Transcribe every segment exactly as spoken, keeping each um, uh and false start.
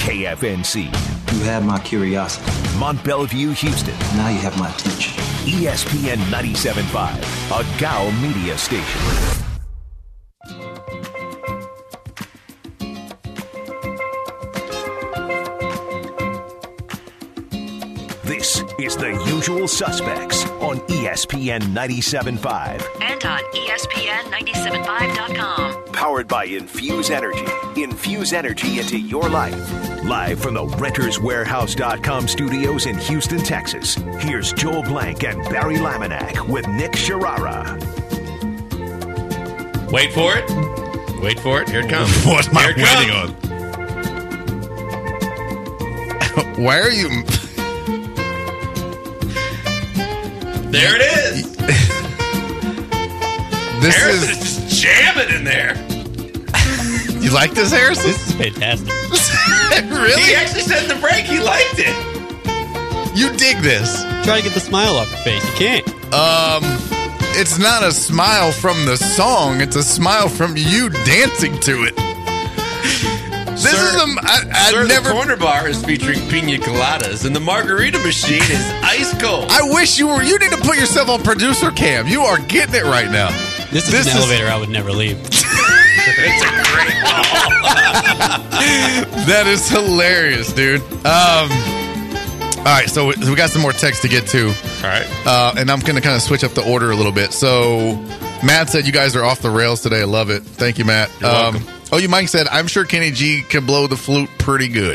K F N C. You have my curiosity. Mont Bellevue, Houston. Now you have my attention. E S P N ninety-seven point five, a G A O media station. This is The Usual Suspects on E S P N ninety-seven point five. And on E S P N ninety-seven point five dot com. Powered by Infuse Energy. Infuse energy into your life. Live from the Renters Warehouse dot com studios in Houston, Texas. Here's Joel Blank and Barry Laminack with Nick Sharara. Wait for it. Wait for it. Here it comes. What am I Here it waiting on? Why are you... There it is. This Harrison is... is just jamming in there. You like this, Harrison? This is fantastic. Really? He actually said in the break he liked it. You dig this? Try to get the smile off your face. You can't. Um, it's not a smile from the song. It's a smile from you dancing to it. This Sir, is a... I, I Sir, never... the corner bar is featuring pina coladas, and the margarita machine is ice cold. I wish you were... You need to put yourself on producer cam. You are getting it right now. This is This an is- elevator I would never leave. It's a great call. That is hilarious, dude. Um, all right, so we, we got some more text to get to. All right. Uh, and I'm going to kind of switch up the order a little bit. So Matt said you guys are off the rails today. I love it. Thank you, Matt. You're welcome. Oh, you Mike said, I'm sure Kenny G can blow the flute pretty good.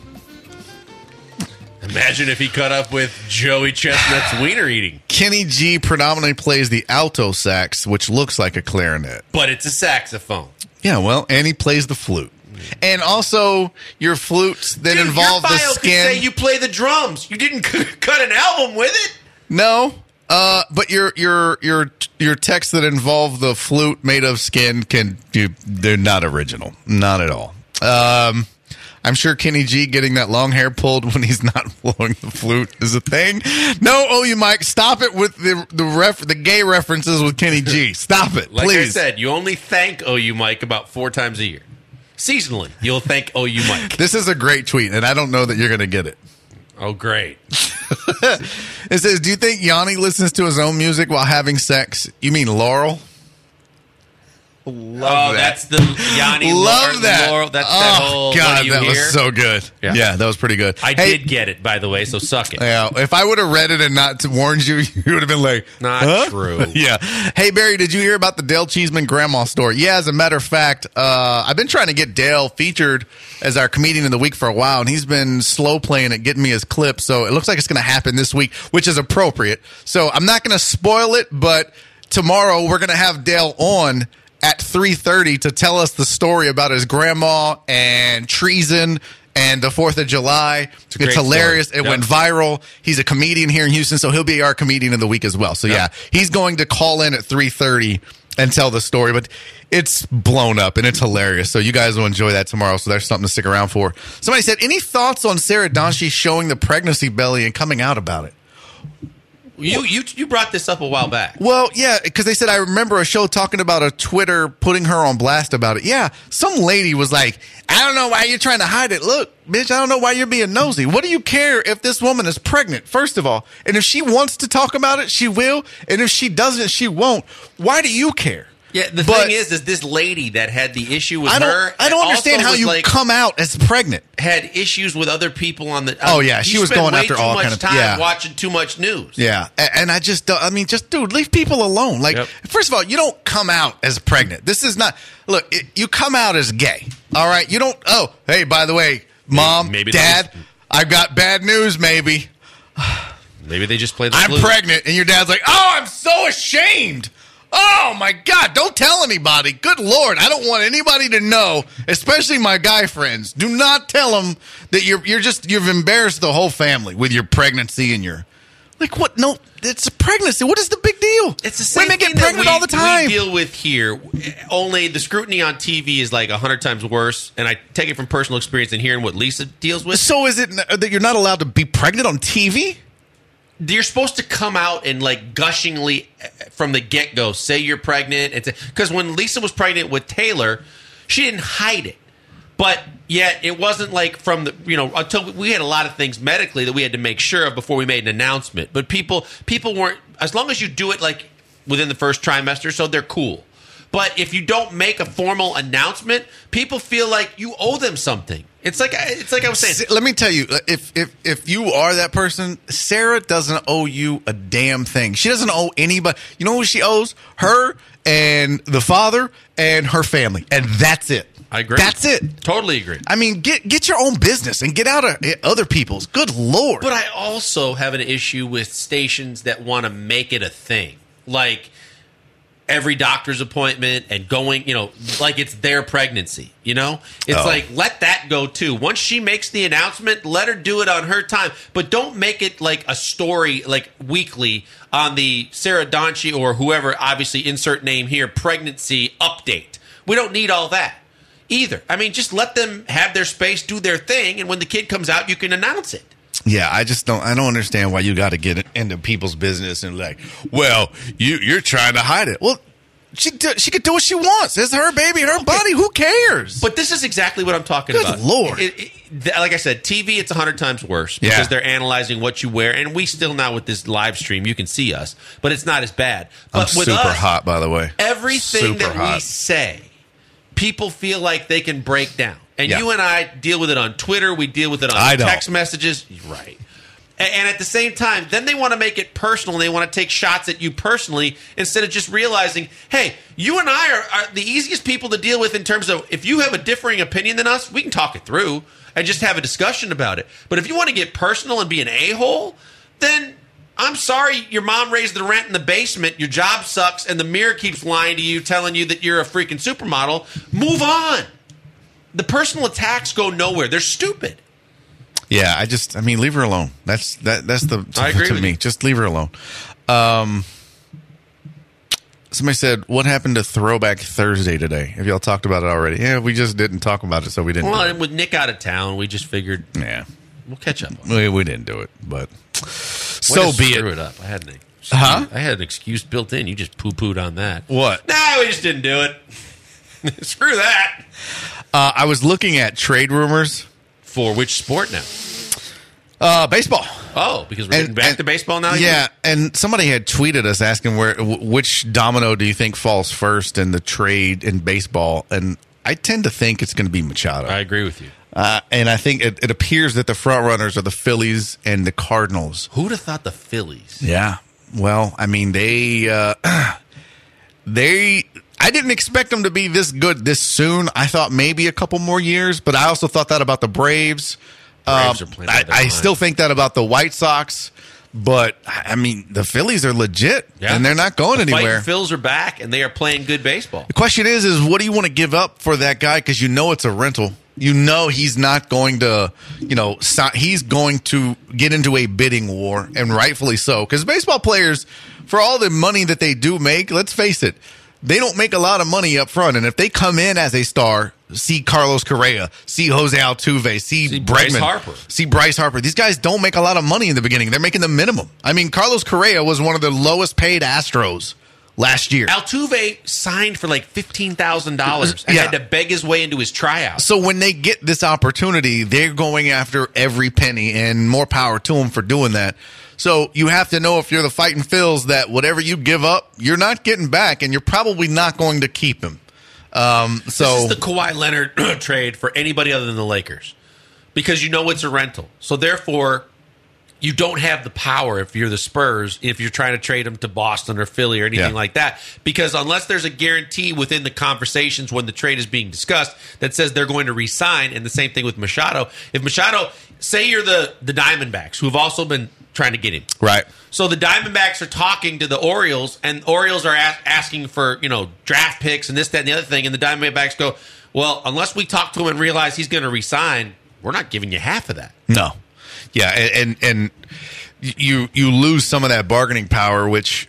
Imagine if he cut up with Joey Chestnut's wiener eating. Kenny G predominantly plays the alto sax, which looks like a clarinet. But it's a saxophone. Yeah, well, and he plays the flute. And also your flutes that Dude, involve your the bio could skin. say you play the drums. You didn't c- cut an album with it. No, uh, but your your your your texts that involve the flute made of skin can you, they're not original, not at all. Um, I'm sure Kenny G getting that long hair pulled when he's not blowing the flute is a thing. No, oh, you Mike, stop it with the the ref the gay references with Kenny G. Stop it, Like please. I said, you only thank O U Mike about four times a year. Seasonally, you'll thank O U Mike. This is a great tweet, and I don't know that you're going to get it. Oh, great. It says, do you think Yanni listens to his own music while having sex? You mean Laurel? Love oh, that. that's the Yanni Love Laurel, that. Laurel. That's oh, that whole. God, what do you that hear? was so good. Yeah. Yeah. that was pretty good. I Hey, did get it, by the way, so suck it. Yeah, if I would have read it and not warned you, you would have been like, Not huh? true. Yeah. Hey, Barry, did you hear about the Dale Cheeseman grandma story? Yeah, as a matter of fact, uh, I've been trying to get Dale featured as our comedian of the week for a while, and he's been slow playing it, getting me his clips. So it looks like it's going to happen this week, which is appropriate. So I'm not going to spoil it, but tomorrow we're going to have Dale on at three thirty to tell us the story about his grandma and treason and the fourth of July. It's, a great hilarious. story. It Yep. went viral. He's a comedian here in Houston, so he'll be our comedian of the week as well. So, Yep. yeah, he's going to call in at three thirty and tell the story. But it's blown up, and it's hilarious. So you guys will enjoy that tomorrow. So there's something to stick around for. Somebody said, any thoughts on Sarah Donchie showing the pregnancy belly and coming out about it? You you you brought this up a while back. Well, yeah, because they said I remember a show talking about a Twitter putting her on blast about it. Yeah, some lady was like, I don't know why you're trying to hide it. Look, bitch, I don't know why you're being nosy. What do you care if this woman is pregnant, first of all? And if she wants to talk about it, she will. And if she doesn't, she won't. Why do you care? Yeah, the But- thing is, is this lady that had the issue with I don't, her. I don't also understand how was, you like, come out as pregnant. had issues with other people on the. Oh, yeah, you she was spend going way after too all much kind of- time yeah. watching too much news. Yeah, a- and I just don't, I mean, just, dude, leave people alone. Like, Yep. first of all, you don't come out as pregnant. This is not, look, it, you come out as gay, all right? You don't, oh, hey, by the way, mom, Maybe dad, they- I've got bad news, maybe. Maybe they just play the. I'm flute. pregnant, and your dad's like, oh, I'm so ashamed. Oh, my God, don't tell anybody. Good Lord, I don't want anybody to know, especially my guy friends. Do not tell them that you're you're just, you've embarrassed the whole family with your pregnancy and your, like, what? No, it's a pregnancy. What is the big deal? It's the same Women thing get pregnant that we, all the time. we deal with here. Only the scrutiny on T V is like a hundred times worse, and I take it from personal experience and hearing what Lisa deals with. So is it n- that you're not allowed to be pregnant on T V? You're supposed to come out and like gushingly from the get go say you're pregnant. Because when Lisa was pregnant with Taylor, she didn't hide it. But yet it wasn't like from the, you know, until we had a lot of things medically that we had to make sure of before we made an announcement. But people, people weren't, as long as you do it like within the first trimester, so they're cool. But if you don't make a formal announcement, people feel like you owe them something. It's like it's like I was saying. Let me tell you, if if if you are that person, Sarah doesn't owe you a damn thing. She doesn't owe anybody. You know who she owes? Her and the father and her family, and that's it. I agree. That's it. Totally agree. I mean, get get your own business and get out of other people's. Good Lord. But I also have an issue with stations that want to make it a thing, like every doctor's appointment and going, you know, like it's their pregnancy, you know? It's Oh. like, let that go too. Once she makes the announcement, let her do it on her time. But don't make it like a story, like weekly on the Sarah Donchi or whoever, obviously insert name here, pregnancy update. We don't need all that either. I mean, just let them have their space, do their thing, and when the kid comes out, you can announce it. Yeah, I just don't. I don't understand why you got to get into people's business and like, well, you you're trying to hide it. Well, she do, she could do what she wants. It's her baby, her Okay. body. Who cares? But this is exactly what I'm talking Good about. Lord. It- it- th- like I said, T V, it's a hundred times worse because Yeah. they're analyzing what you wear, and we still now with this live stream, you can see us, but it's not as bad. I'm But with super us, hot, by the way. everything Super that we hot. say, people feel like they can break down. And Yeah. you and I deal with it on Twitter. We deal with it on I don't. text messages. Right. A- And at the same time, then they want to make it personal. And they want to take shots at you personally instead of just realizing, hey, you and I are, are the easiest people to deal with in terms of if you have a differing opinion than us, we can talk it through and just have a discussion about it. But if you want to get personal and be an a-hole, then I'm sorry your mom raised the rent in the basement, your job sucks, and the mirror keeps lying to you, telling you that you're a freaking supermodel. Move on. The personal attacks go nowhere. They're stupid. Yeah, I just. I mean, leave her alone. That's that. That's the. To, I agree to with me. you. Just leave her alone. Um. Somebody said, "What happened to Throwback Thursday today? Have y'all talked about it already?" Yeah, we just didn't talk about it, so we didn't. Well, do and with Nick out of town, we just figured it. Yeah, we'll catch up. we, we didn't do it, but Way so to be screw it. it up. I had an excuse. Huh? I had an excuse built in. You just poo pooed on that. What? Nah, we just didn't do it. Screw that. Uh, I was looking at trade rumors. For which sport now? Uh, baseball. Oh, because we're getting back and- to baseball now. Yeah, and somebody had tweeted us asking where w- which domino do you think falls first in the trade in baseball, and I tend to think it's going to be Machado. I agree with you. Uh, and I think it, it appears that the front runners are the Phillies and the Cardinals. Who'd have thought the Phillies? Yeah. Well, I mean, they uh, they. I didn't expect them to be this good this soon. I thought maybe a couple more years, but I also thought that about the Braves. Braves Um, are playing I, out of their I mind. still think that about the White Sox, but I mean, the Phillies are legit, Yeah. and they're not going the anywhere. Fighting Phils are back, and they are playing good baseball. The question is, is what do you want to give up for that guy? Because you know it's a rental. You know he's not going to, you know, si- he's going to get into a bidding war, and rightfully so. Because baseball players, for all the money that they do make, let's face it, they don't make a lot of money up front. And if they come in as a star, see Carlos Correa, see Jose Altuve, see, See Bryce Bregman, Harper. see Bryce Harper. These guys don't make a lot of money in the beginning. They're making the minimum. I mean, Carlos Correa was one of the lowest paid Astros last year. Altuve signed for like fifteen thousand dollars and Yeah. had to beg his way into his tryout. So when they get this opportunity, they're going after every penny, and more power to them for doing that. So you have to know, if you're the fighting Phils, that whatever you give up, you're not getting back, and you're probably not going to keep him. Um, so This is the Kawhi Leonard trade for anybody other than the Lakers because you know it's a rental. So therefore, you don't have the power if you're the Spurs, if you're trying to trade them to Boston or Philly or anything Yeah. like that. Because unless there's a guarantee within the conversations when the trade is being discussed that says they're going to re-sign, and the same thing with Machado. If Machado, say you're the, the Diamondbacks, who've also been trying to get him. right. So the Diamondbacks are talking to the Orioles, and Orioles are a- asking for, you know, draft picks and this, that, and the other thing. And the Diamondbacks go, well, unless we talk to him and realize he's going to resign, we're not giving you half of that. No. Yeah, and, and and you you lose some of that bargaining power, which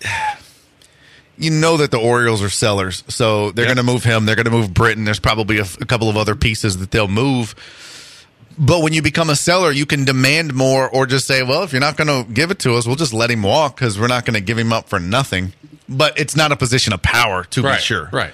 you know that the Orioles are sellers, so they're Yep. going to move him. They're going to move Britton. There's probably a, a couple of other pieces that they'll move. But when you become a seller, you can demand more, or just say, well, if you're not going to give it to us, we'll just let him walk because we're not going to give him up for nothing. But it's not a position of power, to be sure. Right.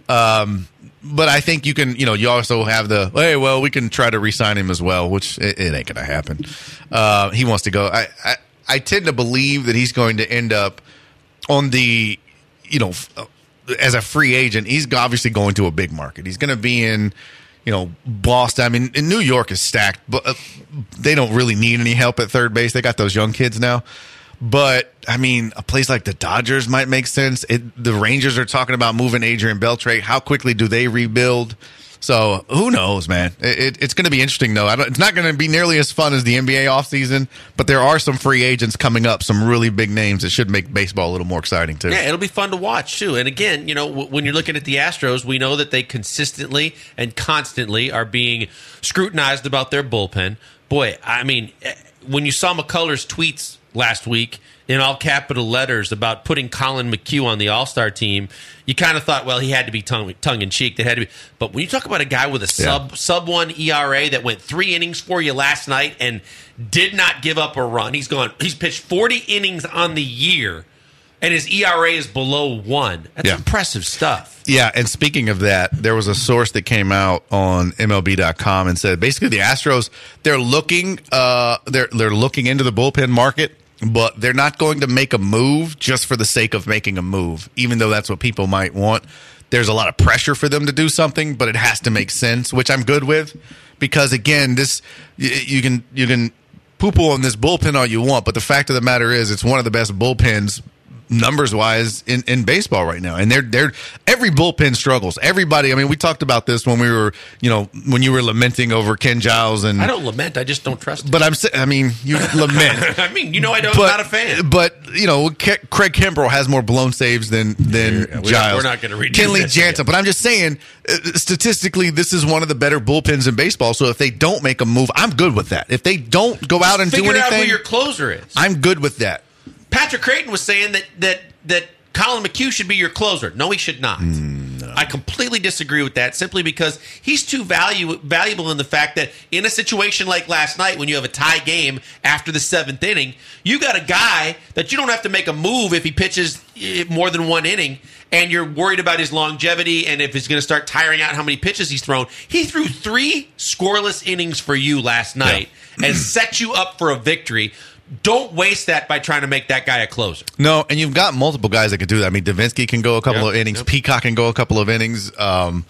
Um, but I think you can, you know, you also have the, hey, well, we can try to re-sign him as well, which it, it ain't going to happen. Uh, he wants to go. I, I, I tend to believe that he's going to end up on the, you know, as a free agent. He's obviously going to a big market. He's going to be in, you know, Boston. I mean, in New York is stacked, but uh, they don't really need any help at third base. They got those young kids now. But, I mean, a place like the Dodgers might make sense. It, the Rangers are talking about moving Adrian Beltre. How quickly do they rebuild? So, who knows, man? It, it, it's going to be interesting, though. I don't, it's not going to be nearly as fun as the N B A offseason, but there are some free agents coming up, some really big names that should make baseball a little more exciting, too. Yeah, it'll be fun to watch, too. And, again, you know, w- when you're looking at the Astros, we know that they consistently and constantly are being scrutinized about their bullpen. Boy, I mean, when you saw McCullers' tweets last week in all capital letters about putting Colin McHugh on the All-Star team, you kind of thought, well, he had to be tongue, tongue-in-cheek. That had to be. But when you talk about a guy with a sub yeah. sub one E R A that went three innings for you last night and did not give up a run, he's gone. He's pitched forty innings on the year, and his E R A is below one. That's yeah. impressive stuff. Yeah, and speaking of that, there was a source that came out on M L B dot com and said basically the Astros, they're looking, uh, they're they're looking into the bullpen market. But they're not going to make a move just for the sake of making a move, even though that's what people might want. There's a lot of pressure for them to do something, but it has to make sense, which I'm good with. Because, again, this you can you can poo-poo on this bullpen all you want, but the fact of the matter is it's one of the best bullpens numbers-wise in, in baseball right now. And they're they're every bullpen struggles. Everybody, I mean, we talked about this when we were, you know, when you were lamenting over Ken Giles. And I don't lament. I just don't trust him. But I'm I mean, you lament. I mean, you know, I don't, but, I'm not a fan. But, you know, Ke- Craig Kimbrell has more blown saves than, than yeah, we Giles. We're not going to read Kenley this Jansen. again. But I'm just saying, uh, statistically, this is one of the better bullpens in baseball. So if they don't make a move, I'm good with that. If they don't go out and do Figure anything, out who your closer is. I'm good with that. Patrick Creighton was saying that that that Colin McHugh should be your closer. No, he should not. Mm, no. I completely disagree with that simply because he's too value, valuable in the fact that in a situation like last night when you have a tie game after the seventh inning, you got a guy that you don't have to make a move if he pitches more than one inning and you're worried about his longevity and if he's going to start tiring out how many pitches he's thrown. He threw three scoreless innings for you last night yeah. and set you up for a victory. Don't waste that by trying to make that guy a closer. No, and you've got multiple guys that can do that. I mean, Davinsky can go a couple yep, of innings. yep. Peacock can go a couple of innings. Um,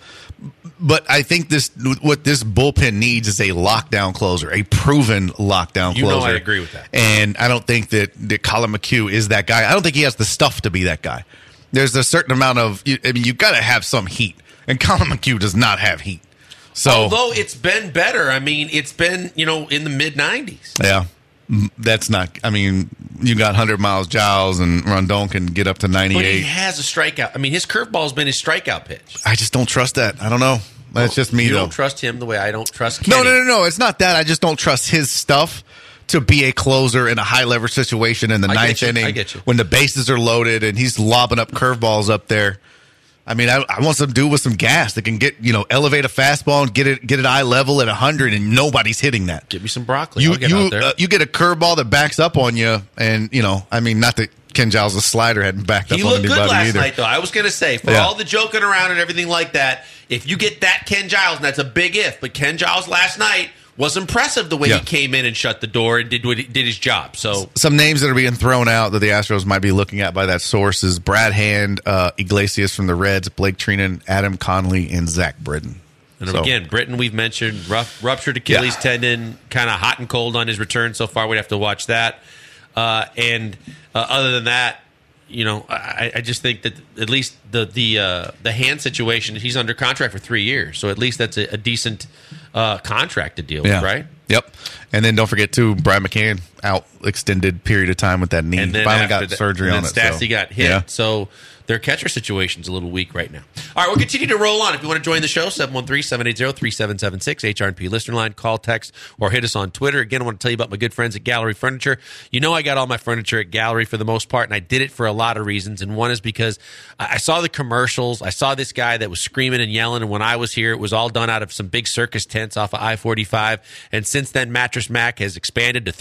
but I think this what this bullpen needs is a lockdown closer, a proven lockdown you closer. You know I agree with that. And I don't think that, that Colin McHugh is that guy. I don't think he has the stuff to be that guy. There's a certain amount of – I mean, you've got to have some heat. And Colin McHugh does not have heat. So, although it's been better. I mean, it's been, you know, in the mid nineties. Yeah. That's not. I mean, you got one hundred Miles Giles and Rondon can get up to ninety-eight. But he has a strikeout. I mean, his curveball's been his strikeout pitch. I just don't trust that. I don't know. That's just me, you though. You don't trust him the way I don't trust Kenny. No, no, no, no. It's not that. I just don't trust his stuff to be a closer in a high leverage situation in the I ninth get you. inning I get you. when the bases are loaded and he's lobbing up curveballs up there. I mean, I, I want some dude with some gas that can get, you know, elevate a fastball and get it get it eye level at one hundred, and nobody's hitting that. Give me some broccoli. You I'll get you out there. Uh, you get a curveball that backs up on you, and you know, I mean, not that Ken Giles' slider hadn't backed up he on looked anybody good last either. night, though. I was going to say, for Yeah. all the joking around and everything like that, if you get that Ken Giles, and that's a big if, but Ken Giles last night was impressive the way Yeah. he came in and shut the door and did what he, did his job. So Some names that are being thrown out that the Astros might be looking at by that source is Brad Hand, uh, Iglesias from the Reds, Blake Trinan, Adam Conley, and Zach Britton. And So- again, Britton, we've mentioned rough, ruptured Achilles Yeah. tendon, kind of hot and cold on his return so far. We'd have to watch that. Uh, and uh, other than that, you know, I, I just think that at least the the uh, the hand situation, he's under contract for three years, so at least that's a, a decent uh, contract to deal Yeah. with, right? Yep. And then don't forget, too, Brian McCann out extended period of time with that knee. And then Finally after got that- surgery and on then it. Stassi so. got hit, Yeah. so their catcher situation's a little weak right now. All right, we'll continue to roll on. If you want to join the show, seven one three, seven eight zero, three seven seven six, H R and P listener line, call, text, or hit us on Twitter. Again, I want to tell you about my good friends at Gallery Furniture. You know I got all my furniture at Gallery for the most part, and I did it for a lot of reasons, and one is because I I saw the commercials. I saw this guy that was screaming and yelling, and when I was here, it was all done out of some big circus tents off of I forty-five, and since then, Mattress Mac has expanded to three locations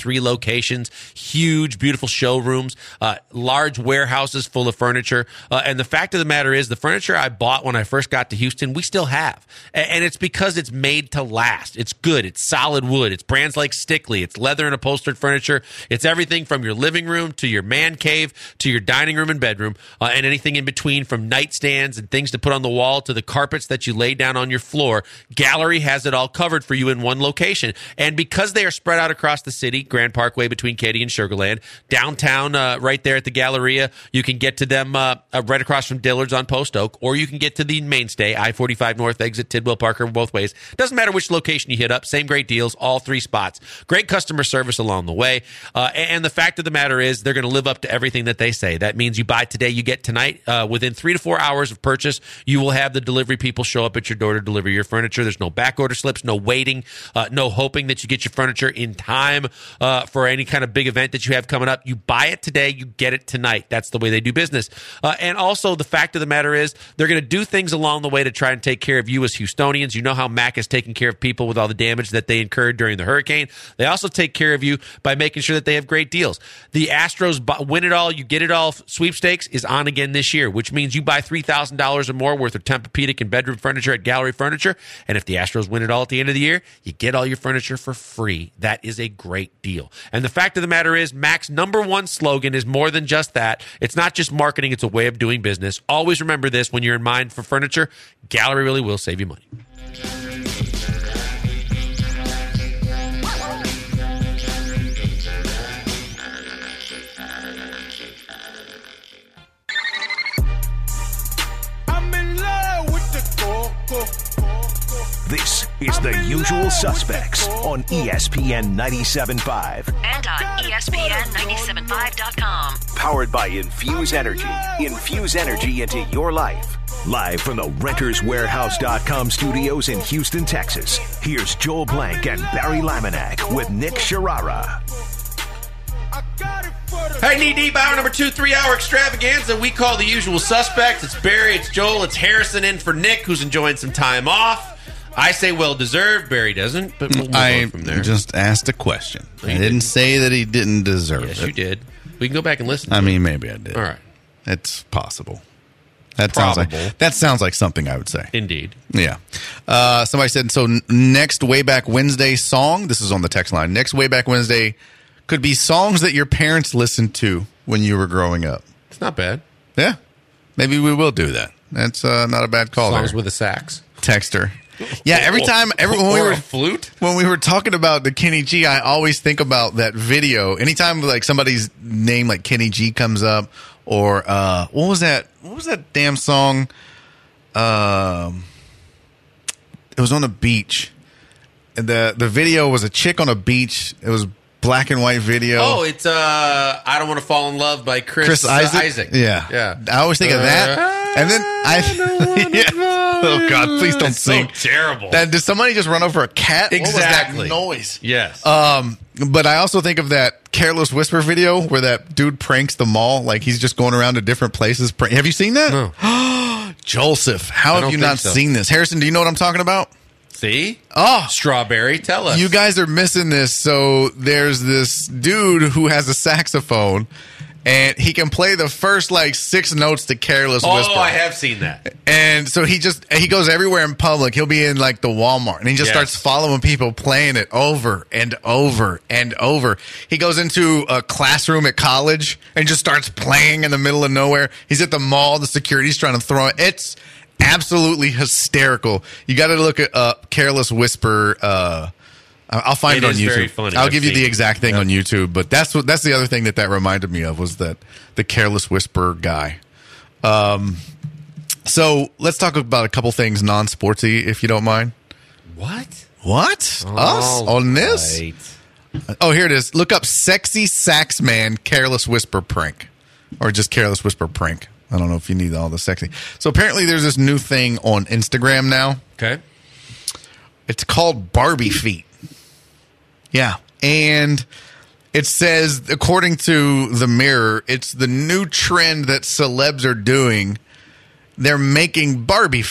locations, huge, beautiful showrooms, uh, large warehouses full of furniture. Uh, and the fact of the matter is, the furniture I bought when I first got to Houston, we still have. And, and it's because it's made to last. It's good. It's solid wood. It's brands like Stickley. It's leather and upholstered furniture. It's everything from your living room to your man cave to your dining room and bedroom, uh, and anything in between, from nightstands and things to put on the wall to the carpets that you lay down on your floor. Gallery has it all covered for you in one location. And because they are spread out across the city, Grand Parkway between Katy and Sugar Land, downtown uh, right there at the Galleria, you can get to them uh, uh, right across from Dillard's on Post Oak, or you can get to the mainstay, I forty-five North exit, Tidwell Parker, both ways. Doesn't matter which location you hit up, same great deals, all three spots. Great customer service along the way. Uh, and the fact of the matter is, they're going to live up to everything that they say. That means you buy today, you get tonight. Uh, within three to four hours of purchase, you will have the delivery people show up at your door to deliver your furniture. There's no back order slips, no waiting, uh, no hoping that you get your furniture in time uh, for any kind of big event that you have coming up. You buy it today, you get it tonight. That's the way they do business. Uh, and also, the fact of the matter is, they're going to do things along the way to try and take care of you as Houstonians. You know how Mac has taken care of people with all the damage that they incurred during the hurricane. They also take care of you by making sure that they have great deals. The Astros win it all, you get it all sweepstakes is on again this year, which means you buy three thousand dollars or more worth of Tempur-Pedic and bedroom furniture at Gallery Furniture. And if the Astros win it all at the end of the year, you get all your furniture for free. That is a great deal. And the fact of the matter is, Mac's number one slogan is more than just that. It's not just marketing, it's a way of doing business. Always remember this when you're in mind for furniture. Gallery really will save you money. This is The Usual Suspects on E S P N ninety-seven point five. And on E S P N ninety-seven point five dot com. Powered by Infuse Energy. Infuse energy into your life. Live from the Renters Warehouse dot com studios in Houston, Texas. Here's Joel Blank and Barry Laminack with Nick Sharara. Hey, knee deep hour number two, three hour extravaganza. We call The Usual Suspects. It's Barry, it's Joel, it's Harrison in for Nick, who's enjoying some time off. I say well deserved. Barry doesn't, but we'll move I on from there. just asked a question. No, I you didn't, didn't. say that he didn't deserve Yes, it. you did. We can go back and listen. I to mean, it. maybe I did. All right. It's possible. That sounds Probable. like that sounds like something I would say. Indeed. Yeah. Uh, somebody said so. n- Next Way Back Wednesday song. This is on the text line. Next Way Back Wednesday could be songs that your parents listened to when you were growing up. It's not bad. Yeah. Maybe we will do that. That's uh, not a bad call. Songs there. with a sax. Texter. Yeah, every time, every when we Or were a flute. when we were talking about the Kenny G, I always think about that video. Anytime like somebody's name like Kenny G comes up, or uh, what was that? What was that damn song? Um, it was on a beach. And the the video was a chick on a beach. It was black and white video. Oh, it's uh, I Don't Want to Fall in Love by Chris, Chris uh, Isaac? Isaac. Yeah. Yeah. I always think of that. And then I, yeah. Oh God, please don't It's sing. so terrible. That, did somebody just run over a cat? Exactly. What was that noise? Yes. Um, but I also think of that Careless Whisper video where that dude pranks the mall. Like he's just going around to different places. Prank- have you seen that? No. Joseph, how I have don't you think not so. seen this? Harrison, do you know what I'm talking about? See? Oh, Strawberry, tell us. you guys are missing this. So there's this dude who has a saxophone, and he can play the first like six notes to Careless Oh, Whisper. I have seen that. And so he just he goes everywhere in public. He'll be in like the Walmart, and he just Yes. starts following people playing it over and over and over. He goes into a classroom at college and just starts playing in the middle of nowhere. He's at the mall. The security's trying to throw it. It's absolutely hysterical. You got to look at uh, Careless Whisper. Uh, I'll find It it, on is YouTube. very funny. I'll I've give you seen the it. exact thing Yep. on YouTube. But that's what that's the other thing that that reminded me of was that the Careless Whisper guy. Um, so let's talk about a couple things non-sportsy, if you don't mind. What? What? Us All on this? right. Oh, here it is. Look up "Sexy Sax Man Careless Whisper Prank," or just "Careless Whisper Prank." I don't know if you need all the sexy. So apparently, there's this new thing on Instagram now. Okay. It's called Barbie Feet. Yeah. And it says, according to the Mirror, it's the new trend that celebs are doing. They're making Barbie feet.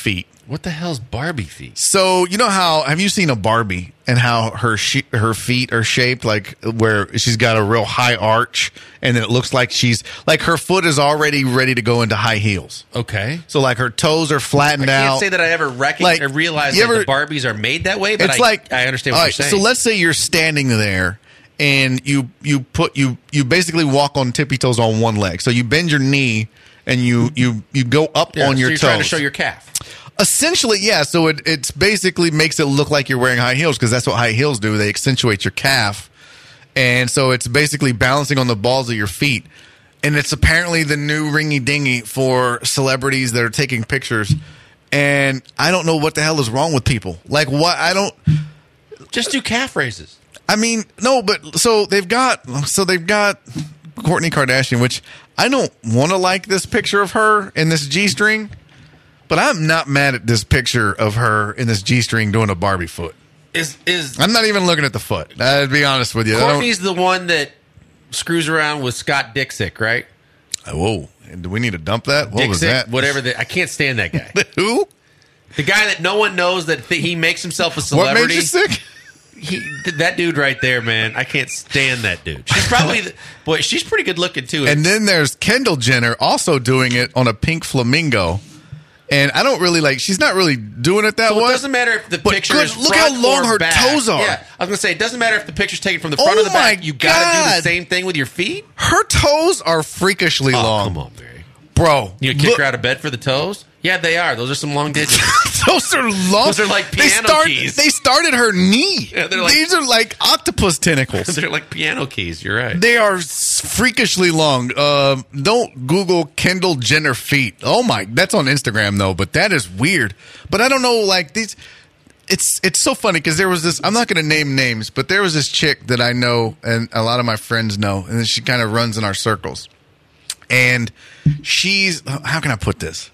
What the hell's Barbie feet? So you know how have you seen a Barbie and how her she, her feet are shaped like where she's got a real high arch and then it looks like she's like her foot is already ready to go into high heels. Okay. So like her toes are flattened I can't out. say that I ever recognized Like, or realized you that ever- the Barbies are made that way, but It's I, like I understand what all you're right, saying. So let's say you're standing there and you you put you you basically walk on tippy toes on one leg. So you bend your knee and you you you go up Yeah, on so your you're toes. trying to show your calf. Essentially, yeah. So it it's basically makes it look like you're wearing high heels because that's what high heels do. They accentuate your calf, and so it's basically balancing on the balls of your feet. And it's apparently the new ringy dingy for celebrities that are taking pictures. And I don't know what the hell is wrong with people. Like what? I don't. Just do calf raises. I mean, no, but so they've got so they've got Kourtney Kardashian, which I don't want to like this picture of her in this G-string. But I'm not mad at this picture of her in this G-string doing a Barbie foot. Is is I'm not even looking at the foot. I'd be honest with you. I don't- Courtney's the one that screws around with Scott Disick, right? Whoa. Do we need to dump that? What was Disick, that? whatever. The, I can't stand that guy. Who? The guy that no one knows that th- he makes himself a What celebrity. made you sick? He, th- that dude right there, man. I can't stand that dude. She's probably the, boy. She's pretty good looking too. And then there's Kendall Jenner also doing it on a pink flamingo. And I don't really like, she's not really doing it that so way. it doesn't matter if the But picture good- is look front how long or her back. toes are. Yeah, I was gonna say it doesn't matter if the picture's taken from the front Oh or the back. my You got to do God. the same thing with your feet. Her toes are freakishly Oh, long. come on, Barry. Bro. You kick look- her out of bed for the toes? Yeah, they are. Those are some long digits. Those are long. Those are like they piano start, keys. They started her knee. Yeah, they're like- These are like octopus tentacles. They're like piano keys. You're right. They are s- freakishly long. Um, don't Google Kendall Jenner feet. Oh my, that's on Instagram though, but that is weird. But I don't know, like these. It's it's so funny because there was this. I'm not going to name names, but there was this chick that I know and a lot of my friends know, and then she kind of runs in our circles. And she's how can I put this?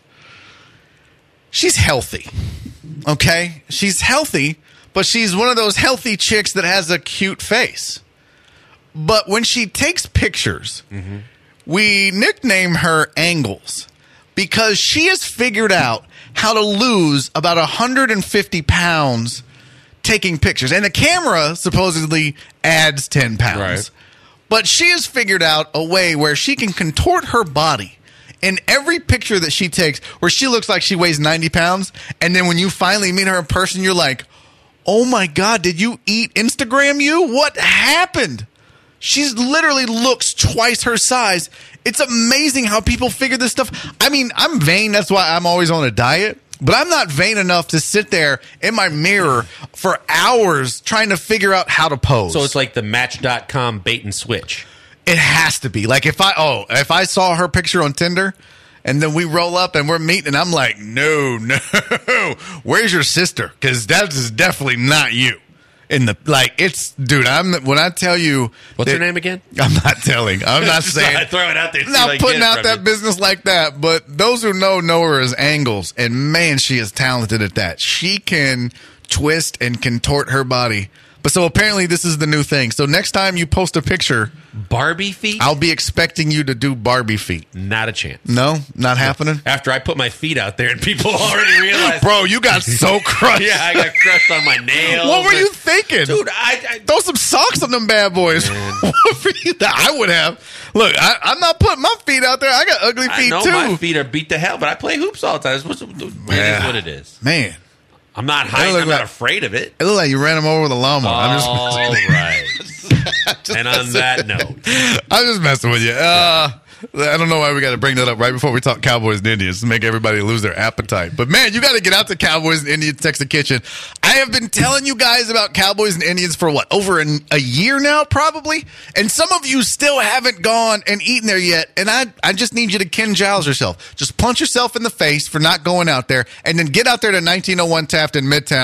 She's healthy. Okay? She's healthy, but she's one of those healthy chicks that has a cute face. But when she takes pictures, mm-hmm. we nickname her Angles because she has figured out how to lose about one hundred fifty pounds taking pictures. And the camera supposedly adds ten pounds. Right. But she has figured out a way where she can contort her body in every picture that she takes where she looks like she weighs ninety pounds. And then when you finally meet her in person, you're like, oh my God, did you eat Instagram you? What happened? She's literally looks twice her size. It's amazing how people figure this stuff. I mean, I'm vain. That's why I'm always on a diet. But I'm not vain enough to sit there in my mirror for hours trying to figure out how to pose. So it's like the Match dot com bait and switch. It has to be. Like if I oh, if I saw her picture on Tinder and then we roll up and we're meeting and I'm like, no, no, where's your sister? Because that is definitely not you. In the like, it's dude. I'm when I tell you, What's that- her name again? I'm not telling. I'm not saying. I throw it out there. see Not if I can putting get it out from that you. business like that, but those who know know her as Angles, and man, she is talented at that. She can twist and contort her body. But so apparently this is the new thing. So next time you post a picture, Barbie feet? I'll be expecting you to do Barbie feet. Not a chance. No, not happening. After I put my feet out there and people already realized. Bro, you got so crushed. Yeah, I got crushed on my nails. What were and- you thinking? Dude, I, I Throw some socks on them bad boys. What for you? I would have. Look, I, I'm not putting my feet out there. I got ugly I feet know too. my feet are beat to hell, but I play hoops all the time. It's what's- It is Yeah. what it is. Man, I'm not They hiding. look I'm not like- afraid of it. it looked like you ran him over with a lawnmower. I'm just All right. just And on messing- that note, I'm just messing with you. Uh, I don't know why we got to bring that up right before we talk Cowboys and Indians to make everybody lose their appetite. But man, you got to get out to Cowboys and Indians Texas Kitchen. I have been telling you guys about Cowboys and Indians for what, over an, a year now, probably? And some of you still haven't gone and eaten there yet. And I, I just need you to Ken Giles yourself. Just punch yourself in the face for not going out there and then get out there to nineteen oh one Taft in Midtown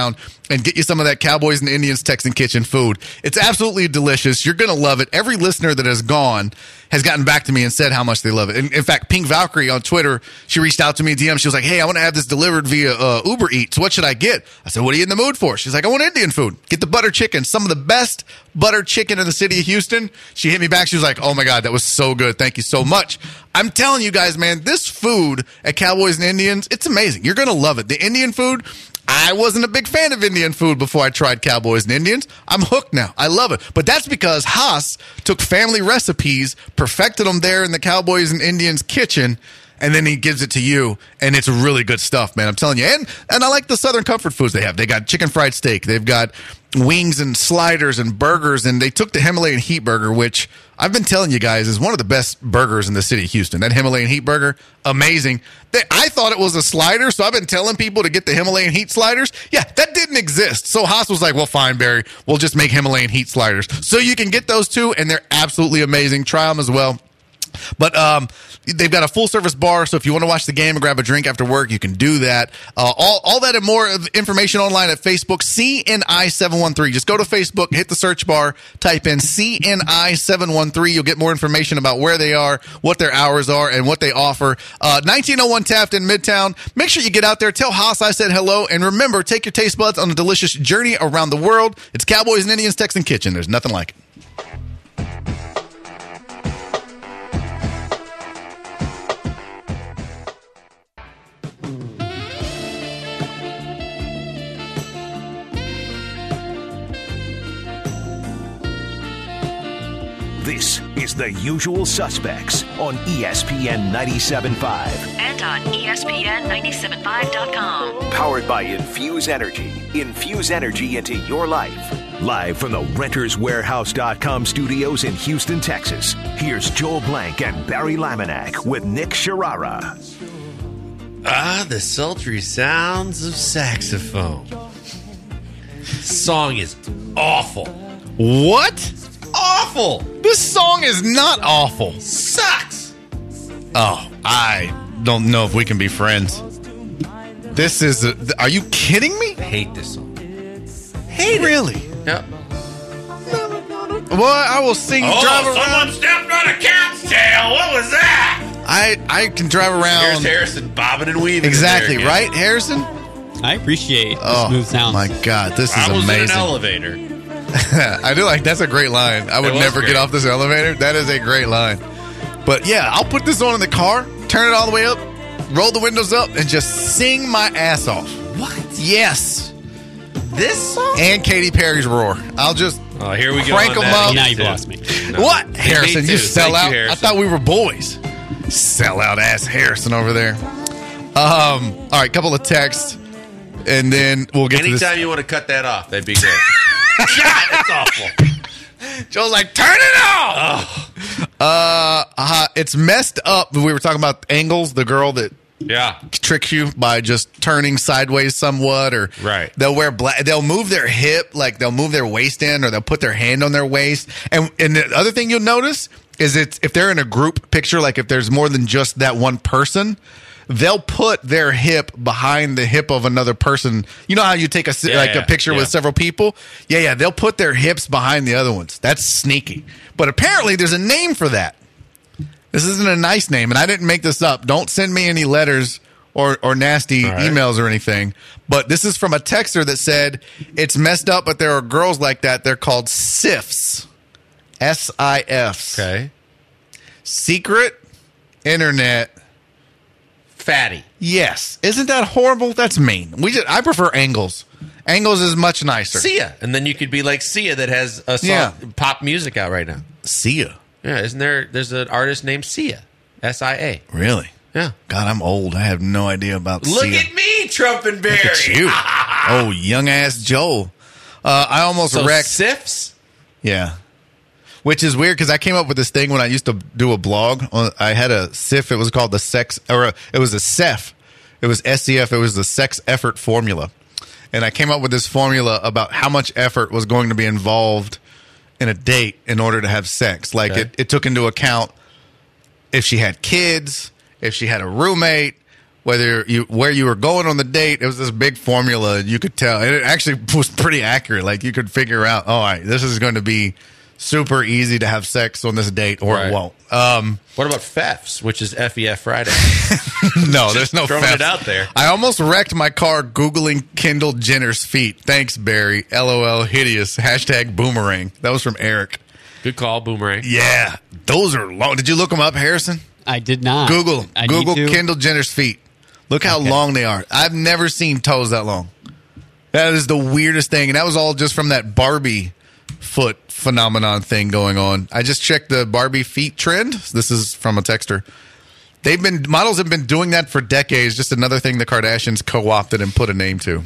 and get you some of that Cowboys and Indians Texan Kitchen food. It's absolutely delicious. You're going to love it. Every listener that has gone has gotten back to me and said how much they love it. In, in fact, Pink Valkyrie on Twitter, she reached out to me, D M. She was like, hey, I want to have this delivered via uh, Uber Eats. What should I get? I said, what are you in the mood for? She's like, I want Indian food. Get the butter chicken. Some of the best butter chicken in the city of Houston. She hit me back. She was like, oh, my God, that was so good. Thank you so much. I'm telling you guys, man, this food at Cowboys and Indians, it's amazing. You're going to love it. The Indian food, I wasn't a big fan of Indian food before I tried Cowboys and Indians. I'm hooked now. I love it. But that's because Haas took family recipes, perfected them there in the Cowboys and Indians kitchen, and then he gives it to you, and it's really good stuff, man. I'm telling you. And and I like the Southern comfort foods they have. They got chicken fried steak. They've got wings and sliders and burgers, and they took the Himalayan Heat Burger, which I've been telling you guys is one of the best burgers in the city of Houston. That Himalayan Heat Burger, amazing. They, I thought it was a slider, so I've been telling people to get the Himalayan Heat sliders. Yeah, that didn't exist. So Haas was like, well, fine, Barry. We'll just make Himalayan Heat sliders. So you can get those two, and they're absolutely amazing. Try them as well. But um, they've got a full-service bar, so if you want to watch the game and grab a drink after work, you can do that. Uh, all, all that and more information online at Facebook, C N I seven one three. Just go to Facebook, hit the search bar, type in C N I seven one three. You'll get more information about where they are, what their hours are, and what they offer. Uh, nineteen oh one Taft in Midtown. Make sure you get out there. Tell Haas I said hello. And remember, take your taste buds on a delicious journey around the world. It's Cowboys and Indians Texan Kitchen. There's nothing like it. This is The Usual Suspects on E S P N ninety-seven point five. And on E S P N ninety-seven point five dot com. Powered by Infuse Energy. Infuse energy into your life. Live from the Renters Warehouse dot com studios in Houston, Texas. Here's Joel Blank and Barry Laminack with Nick Sharara. Ah, the sultry sounds of saxophone. Song is awful. What? Awful. This song is not awful. Sucks. Oh, I don't know if we can be friends. This is a, are you kidding me? I hate this song. Hey, really? Yep. Well, I will sing Oh, drive around. someone stepped on a cat's tail. What was that? I I can drive around. Here's Harrison bobbing and weaving. Exactly, in there again. right, Harrison? I appreciate the Oh, smooth sounds. my God, this is I was amazing. in an elevator. I do like that's a great line. I would It was never great. get off this elevator. That is a great line. But yeah, I'll put this on in the car, turn it all the way up, roll the windows up, and just sing my ass off. What? Yes. This song? And Katy Perry's Roar. I'll just Oh, here we go. Crank on 'em that up. again, Now you've too. lost me. No. what? Me Harrison, too. you sell Thank out. you, I Harrison. thought we were boys. Sell out ass Harrison over there. Um, all right, couple of texts, and then we'll get to Anytime this. you want to cut that off, that'd be great. God, it's awful. Joe's like, turn it off. Uh, uh, it's messed up. We were talking about Angles, the girl that Yeah. tricks you by just turning sideways somewhat, or Right. they'll wear black. They'll move their hip, like they'll move their waist in, or they'll put their hand on their waist. And and the other thing you'll notice is it's if they're in a group picture, like if there's more than just that one person, they'll put their hip behind the hip of another person. You know how you take a si- Yeah, like yeah, a picture yeah. with several people? Yeah, yeah. They'll put their hips behind the other ones. That's sneaky. But apparently, there's a name for that. This isn't a nice name, and I didn't make this up. Don't send me any letters or, or nasty All right. emails or anything. But this is from a texter that said, it's messed up, but there are girls like that. They're called S I Fs. S I Fs. Okay. Secret Internet. Fatty. Yes. Isn't that horrible? That's mean. We just, I prefer Angles. Angles is much nicer. Sia. And then you could be like Sia that has a song, Yeah. pop music out right now. Sia. Yeah, isn't there? There's an artist named Sia. S I A. Really? Yeah. God, I'm old. I have no idea about Look Sia. at me, Trump and Barry. Look at you. Oh, young ass Joel. Uh, I almost So wrecked. Sifs? Yeah. Which is weird because I came up with this thing when I used to do a blog. I had a S I F. It was called the sex, or a, it was a S E F. It was S C F. It was the sex effort formula. And I came up with this formula about how much effort was going to be involved in a date in order to have sex. Like Okay. it, it took into account if she had kids, if she had a roommate, whether you where you were going on the date. It was this big formula. You could tell, and it actually was pretty accurate. Like you could figure out, oh, all right, this is going to be super easy to have sex on this date, or Right. it won't. Um, What about F E Fs, which is F E F Friday? no, there's no throwing fast- it out there. I almost wrecked my car googling Kendall Jenner's feet. Thanks, Barry. LOL, hideous. Hashtag boomerang. That was from Eric. Good call, Boomerang. Yeah, those are long. Did you look them up, Harrison? I did not. Google I need Google to. Kendall Jenner's feet. Look how Okay. long they are. I've never seen toes that long. That is the weirdest thing, and that was all just from that Barbie foot phenomenon thing going on. I just checked the Barbie feet trend. This is from a texter. They've been models have been doing that for decades. Just another thing the Kardashians co-opted and put a name to.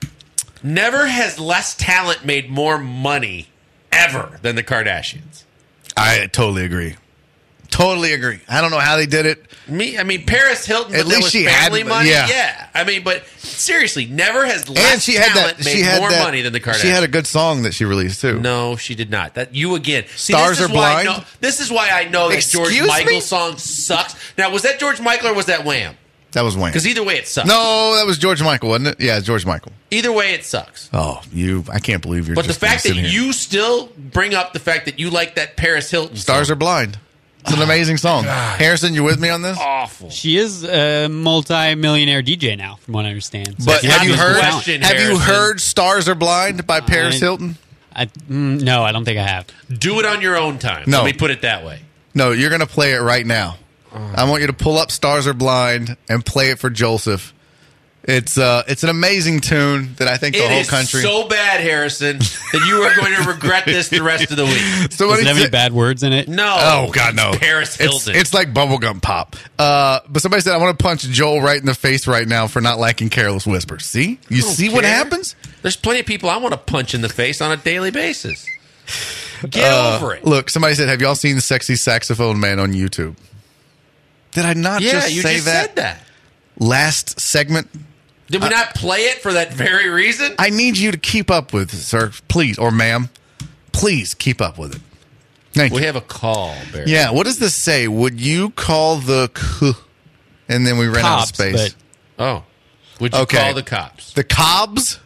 Never has less talent made more money ever than the Kardashians. I totally agree. Totally agree. I don't know how they did it. Me, I mean, Paris Hilton, At but that least was she had- family money. yeah. Yeah. I mean, but seriously, never has less And she had talent that. made She had more that, money than the Kardashians. She had a good song that she released too. No, she did not. That you again. See, Stars this is Are why I Blind? know, this is why I know that Excuse George me? Michael's song sucks. Now, was that George Michael or was that Wham? That was Wayne. Because either way, it sucks. No, that was George Michael, wasn't it? Yeah, George Michael. Either way, it sucks. Oh, you! I can't believe you're. But the just gonna fact that sit here. you still bring up the fact that you like that Paris Hilton Stars song, Are Blind. It's an amazing song. Harrison, you with me on this? awful. She is a multi-millionaire D J now, from what I understand. So But she have has you good heard? talent. Question, Have you Harrison. heard "Stars Are Blind" by Paris I- Hilton? I, mm, no, I don't think I have. Do it on your own time. No. Let me put it that way. No, you're going to play it right now. I want you to pull up "Stars Are Blind" and play it for Joseph. It's uh, it's an amazing tune that I think the It whole is country. so bad, Harrison, that you are going to regret this the rest of the week. So Does what it he have any said- bad words in it? No. Oh God, no! It's Paris It's, Hilton. it's like bubblegum pop. Uh, but somebody said I want to punch Joel right in the face right now for not liking Careless Whisper. See, you don't see what care. happens? There's plenty of people I want to punch in the face on a daily basis. Get Uh, over it. Look, somebody said, "Have y'all seen the Sexy Saxophone Man on YouTube?" Did I not yeah, just you say just that, said that. last segment? Did we not play it for that very reason? I need you to keep up with it, sir. Please, or ma'am, please keep up with it. Thank we you. have a call, Barry. Yeah, what does this say? Would you call the k? And then we ran out of Cops, space. but Oh. Would you Okay. call the cops? The Cobbs?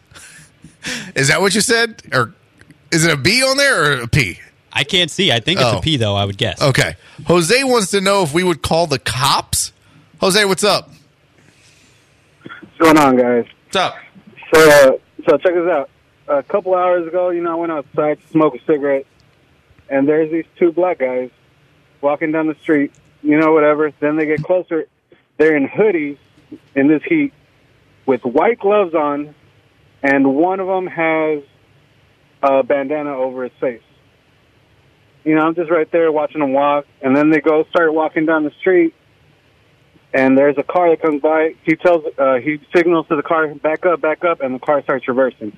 Is that what you said? Or is it a B on there or a P? I can't see. I think it's Oh. a P, though, I would guess. Okay. Jose wants to know if we would call the cops. Jose, what's up? What's going on, guys? What's up? So, uh, so check this out. A couple hours ago, you know, I went outside to smoke a cigarette, and there's these two black guys walking down the street, you know, whatever. Then they get closer. They're in hoodies in this heat with white gloves on, and one of them has a bandana over his face. You know, I'm just right there watching them walk, and then they go start walking down the street, and there's a car that comes by. He tells, uh, he signals to the car, back up, back up, and the car starts reversing.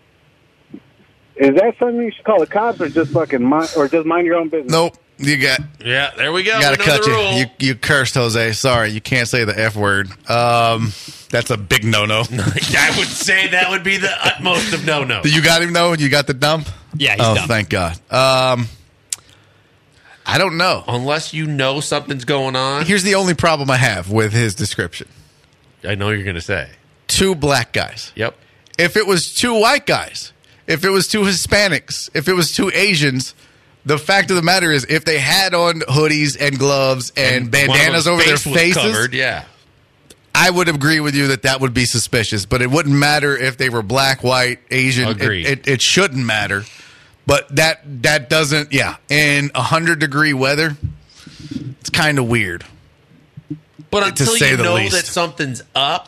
Is that something you should call the cops, or just fucking mind, or just mind your own business? Nope. You got Yeah, there we go. got to We know cut the you. rule. you. You cursed, Jose. Sorry, you can't say the F word. Um, that's a big no-no. I would say that would be the utmost of no-no. You got him, though? You got the dump? Yeah, he's oh, dumb. thank God. Um, I don't know. Unless you know something's going on. Here's the only problem I have with his description. I know you're going to say. Two black guys. Yep. If it was two white guys, if it was two Hispanics, if it was two Asians, the fact of the matter is if they had on hoodies and gloves and, bandanas one of over their them's face was faces, covered, yeah. I would agree with you that that would be suspicious. But it wouldn't matter if they were black, white, Asian. It, Agreed. it, it shouldn't matter. But that that doesn't, yeah. In one hundred degree weather, it's kind of weird. But until say you the know least. that something's up,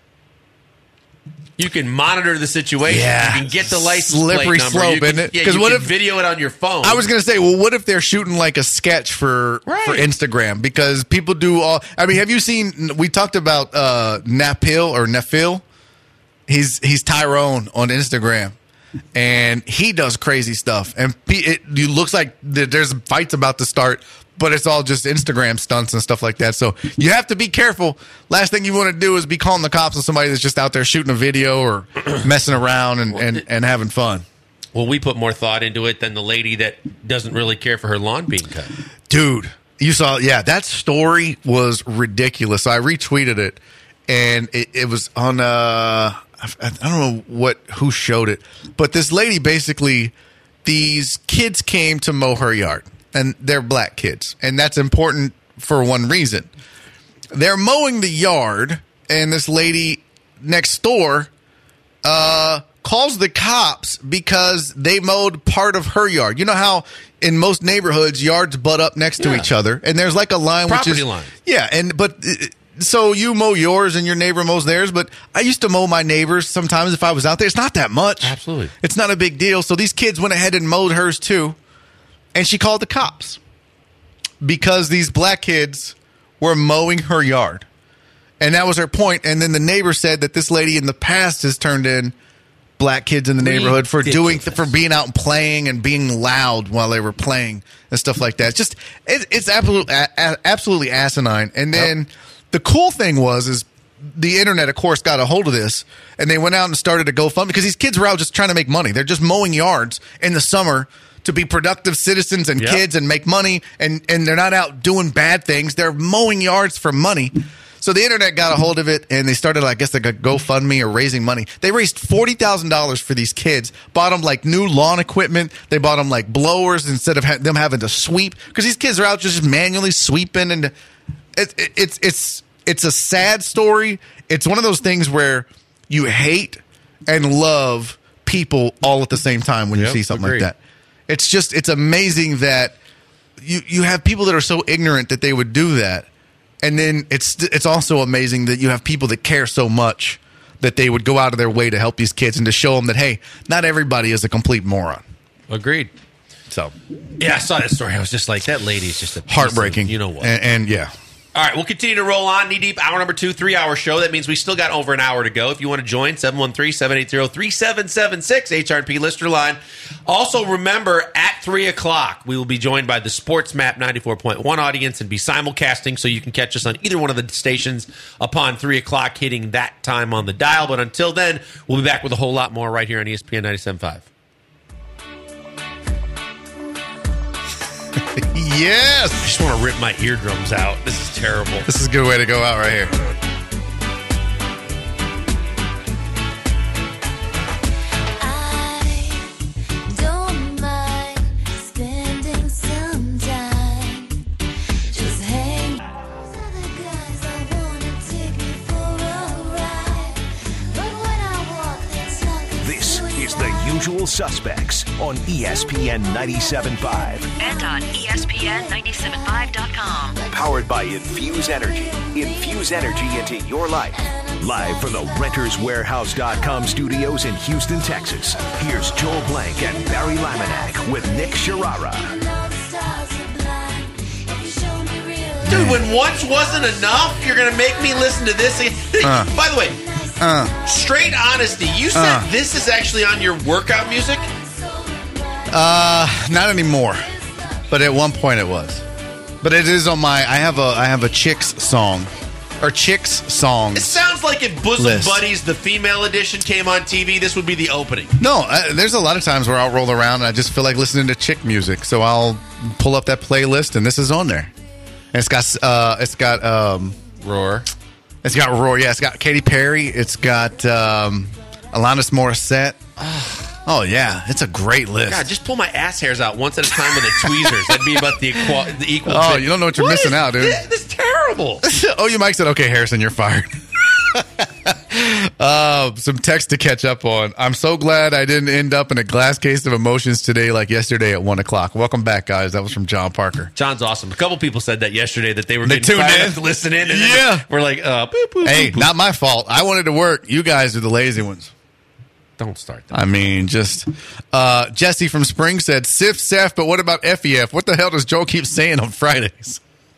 you can monitor the situation. Yeah. You can get the license Slippery plate number. slope, you can, isn't it? Yeah, 'Cause you what can if- video it on your phone. I was going to say, well, what if they're shooting like a sketch for Right. for Instagram? Because people do all. I mean, have you seen? We talked about uh, Napil or Nafil. He's he's Tyrone on Instagram, and he does crazy stuff. And pe- it, it looks like th- there's fights about to start, but it's all just Instagram stunts and stuff like that. So you have to be careful. Last thing you want to do is be calling the cops on somebody that's just out there shooting a video or messing around and, and, and having fun. Well, we put more thought into it than the lady that doesn't really care for her lawn being cut. Dude, you saw, yeah, that story was ridiculous. I retweeted it, and it, it was on. Uh, I, I don't know what who showed it, but this lady basically, these kids came to mow her yard, and they're black kids, and that's important for one reason. They're mowing the yard, and this lady next door uh, calls the cops because they mowed part of her yard. You know how in most neighborhoods yards butt up next to Yeah. each other, and there's like a line, Property which is line. yeah, and but. Uh, So you mow yours and your neighbor mows theirs, but I used to mow my neighbors sometimes if I was out there. It's not that much. Absolutely. It's not a big deal. So these kids went ahead and mowed hers too, and she called the cops because these black kids were mowing her yard. And that was her point. And then the neighbor said that this lady in the past has turned in black kids in the neighborhood for doing for being out and playing and being loud while they were playing and stuff like that. It's just it, it's absolutely absolutely asinine. And then yep. The cool thing was is the internet, of course, got a hold of this, and they went out and started a GoFundMe because these kids were out just trying to make money. They're just mowing yards in the summer to be productive citizens and yep. kids and make money, and, and they're not out doing bad things. They're mowing yards for money. So the internet got a hold of it, and they started, I guess, like a GoFundMe or raising money. They raised forty thousand dollars for these kids, bought them, like, new lawn equipment. They bought them, like, blowers instead of ha- them having to sweep because these kids are out just manually sweeping and – It, it, it's it's it's a sad story. It's one of those things where you hate and love people all at the same time when yep, you see something agreed. like that. It's just it's amazing that you you have people that are so ignorant that they would do that, and then it's it's also amazing that you have people that care so much that they would go out of their way to help these kids and to show them that hey, not everybody is a complete moron. Agreed. So yeah, I saw that story. I was just like, that lady is just a heartbreaking. Of, you know what? And, and yeah. All right, we'll continue to roll on. Knee Deep, hour number two, three-hour show. That means we still got over an hour to go. If you want to join, seven one three, seven eight zero, three seven seven six, H R P Lister Line. Also, remember, at three o'clock, we will be joined by the Sports Map ninety-four point one audience and be simulcasting, so you can catch us on either one of the stations upon three o'clock, hitting that time on the dial. But until then, we'll be back with a whole lot more right here on E S P N ninety-seven point five. Yes! I just want to rip my eardrums out. This is terrible. This is a good way to go out right here. I don't mind spending some time just hang. Those other guys I wanna take me for a ride, but when I walk, they're talking. This is The Usual Suspects on E S P N ninety-seven point five. And on E S P N ninety-seven point five dot com. Powered by Infuse Energy. Infuse energy into your life. Live from the Renters Warehouse dot com studios in Houston, Texas. Here's Joel Blank and Barry Laminack with Nick Sharara. Dude, when once wasn't enough, you're going to make me listen to this again. Uh. By the way, Uh, straight honesty, you said Uh. this is actually on your workout music? uh, not anymore, but at one point it was. But it is on my. I have a. I have a Chicks song, or Chicks songs. It sounds like if Bosom List. Buddies, the female edition, came on T V, this would be the opening. No, uh, there's a lot of times where I'll roll around and I just feel like listening to chick music, so I'll pull up that playlist and this is on there. And it's got. Uh, it's got. Um, Roar. It's got Roar. Yeah, it's got Katy Perry. It's got um, Alanis Morissette. Oh yeah, it's a great list. God, just pull my ass hairs out once at a time with the tweezers. That'd be about the, equal, the equal. Oh, fit. you don't know what you're missing is out, dude. This, this is terrible. Oh, you Mike said, okay, Harrison, you're fired. uh, some text to catch up on. I'm so glad I didn't end up in a glass case of emotions today like yesterday at one o'clock. Welcome back, guys. That was from John Parker. John's awesome. A couple people said that yesterday that they were They getting tuned fired in. up to listen in. And Yeah. then we're like, uh, boop, boop, Hey, boop, boop. not my fault. I wanted to work. You guys are the lazy ones. Don't start that. I mean, just uh, Jesse from Spring said, S I F, S E F, but what about F E F? What the hell does Joe keep saying on Fridays?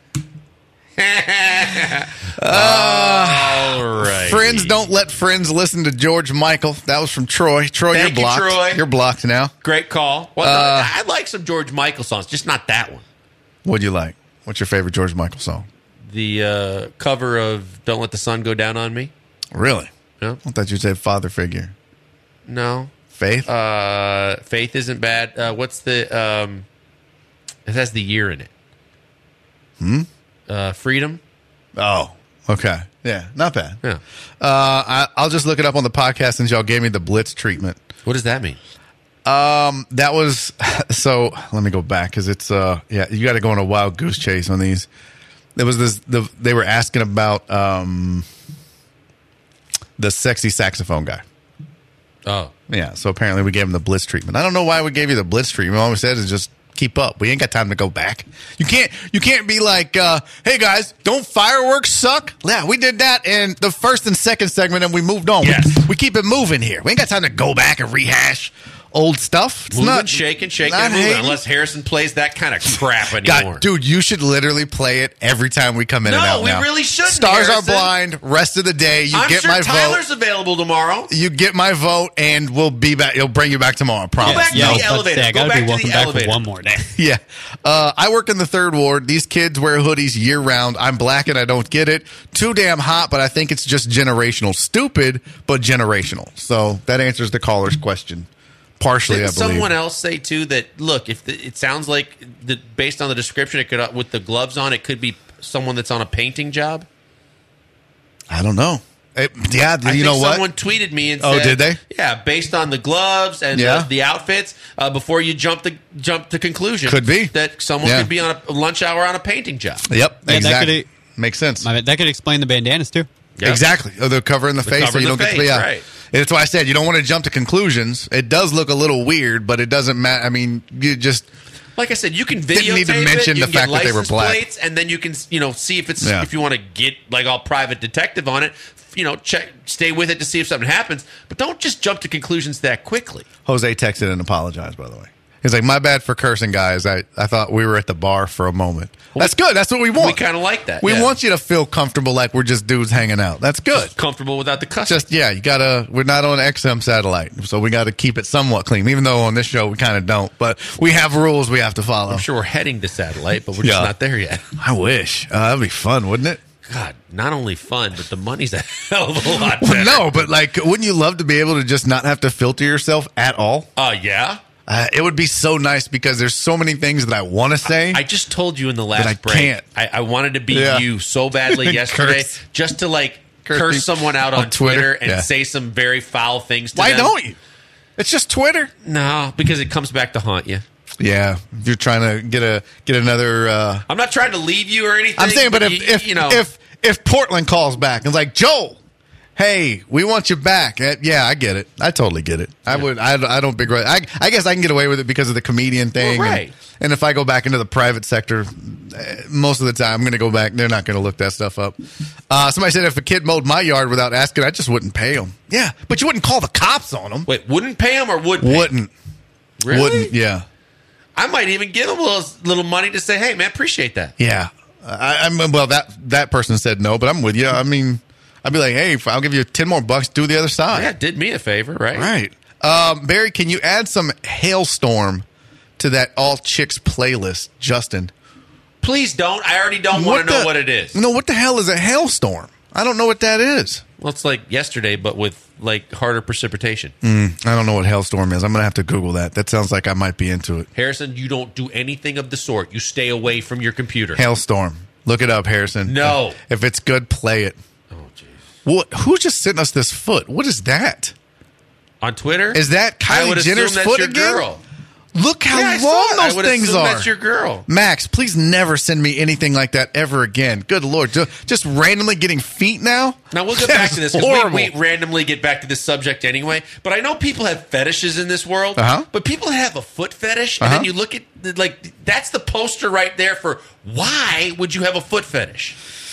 All right. Friends don't let friends listen to George Michael. That was from Troy. Troy, Thank you're you, blocked. Troy. You're blocked now. Great call. Well, Uh, I like some George Michael songs, just not that one. What'd you like? What's your favorite George Michael song? The uh, cover of "Don't Let the Sun Go Down on Me." Really? Yeah. I thought you'd say father figure. No. Faith? Uh, Faith isn't bad. Uh, what's the? Um, it has the year in it. Hmm? Uh, Freedom. Oh, Okay. Yeah, not bad. Yeah. Uh, I, I'll just look it up on the podcast since y'all gave me the Blitz treatment. What does that mean? Um, that was so. Let me go back because it's uh, yeah, you got to go on a wild goose chase on these. There was this. The, they were asking about um, the sexy saxophone guy. Oh, Yeah, so apparently we gave him the Blitz treatment. I don't know why we gave you the Blitz treatment. All we said is just keep up. We ain't got time to go back. You can't. You can't be like, uh, hey guys, don't fireworks suck? Yeah, we did that in the first and second segment, and we moved on. Yes. We, we keep it moving here. We ain't got time to go back and rehash old stuff. It's moving, not shaking, shaking, not and moving. hating. Unless Harrison plays that kind of crap anymore. God, dude, you should literally play it every time we come in No, and out. we now. really shouldn't, Stars Harrison. are blind. Rest of the day, you I'm get sure my Tyler's vote. available tomorrow. You get my vote, and we'll be back. It'll bring you back tomorrow. I promise. back to yeah, the I was about to elevator. say, I Go gotta back be to welcome the back elevator. for one more day. Yeah. Uh, I work in the third ward. These kids wear hoodies year round. I'm black and I don't get it. Too damn hot, but I think it's just generational. Stupid, but generational. So that answers the caller's question. Partially, Didn't I believe. someone else say too that look, if the, it sounds like the, based on the description, it could uh, with the gloves on, it could be someone that's on a painting job. I don't know. It- yeah, I you think know what? someone tweeted me and Oh, said, did they? Yeah, based on the gloves and Yeah. the, the outfits. Uh, before you jump to jump to conclusion, Could be. that someone Yeah. could be on a lunch hour on a painting job. Yep, Yeah, that exactly. could- Makes sense. My bad. That could explain the bandanas too. Yep. Exactly. Oh, they're covering the, face, so covering you the don't get to face, yeah. right. And that's why I said you don't want to jump to conclusions. It does look a little weird, but it doesn't matter. I mean, you just Like I said, you can Didn't videotape need to mention it. You the can fact get that they were license black. plates, and then you can you know see if it's Yeah. if you want to get like all private detective on it. You know, check, stay with it to see if something happens, but don't just jump to conclusions that quickly. Jose texted and apologized, by the way. He's like, my bad for cursing, guys. I, I thought we were at the bar for a moment. That's good. That's what we want. We kind of like that. We yeah. want you to feel comfortable like we're just dudes hanging out. That's good. comfortable without the cussing. Just, yeah, you got to, we're not on X M satellite, so we got to keep it somewhat clean, even though on this show we kind of don't. But we have rules we have to follow. I'm sure we're heading to satellite, but we're Yeah. just not there yet. I wish. Uh, that'd be fun, wouldn't it? God, not only fun, but the money's a hell of a lot Well, better. no, but like, wouldn't you love to be able to just not have to filter yourself at all? Uh, yeah. Uh, it would be so nice because there's so many things that I want to say. I just told you in the last I break. can't. I, I wanted to be Yeah. you so badly yesterday, Curse. just to like Curse curse, me someone out on, on Twitter. Twitter, and Yeah. say some very foul things to Why them. don't you? It's just Twitter. No, because it comes back to haunt you. Yeah, if you're trying to get a get another. Uh, I'm not trying to leave you or anything. I'm saying, but if you, if you know, if if Portland calls back and is like, Joel, hey, we want you back. Uh, yeah, I get it. I totally get it. I would. I, I don't big. I I guess I can get away with it because of the comedian thing. Well, and- right. And, if I go back into the private sector, uh, most of the time I'm going to go back. They're not going to look that stuff up. Uh, somebody said if a kid mowed my yard without asking, I just wouldn't pay him. Yeah, but you wouldn't call the cops on them. wait, wouldn't pay him or would pay him? Wouldn't. Really? Wouldn't. Yeah. I might even give him a little, little money to say, "Hey, man, appreciate that." Yeah, I, I'm well. That that person said no, but I'm with you. I mean, I'd be like, hey, I'll give you ten more bucks. Do the other side. Yeah, did me a favor, right? Right. Um, Barry, can you add some Hailstorm to that all chicks playlist, Justin? Please don't. I already don't want to know the- what it is. No, what the hell is a hailstorm? I don't know what that is. Well, it's like yesterday, but with like harder precipitation. I don't know what hailstorm is. I'm gonna have to Google that. That sounds like I might be into it. Harrison, you don't do anything of the sort. You stay away from your computer. Hailstorm. Look it up, Harrison. No. If, if it's good, play it. Oh, jeez. What? Who just sent us this foot? What is that? On Twitter? Is that I Kylie would assume Jenner's that's foot your again? girl. Look how Yeah, I saw long it. I those would things assume are. That's your girl. Max, please never send me anything like that ever again. Good Lord. Ju- Just randomly getting feet now? Now we'll get That back is to this 'cause horrible. we, we randomly get back to this subject anyway. But I know people have fetishes in this world. Uh-huh. But people have a foot fetish, and Uh-huh. then you look at the, like that's the poster right there for why would you have a foot fetish?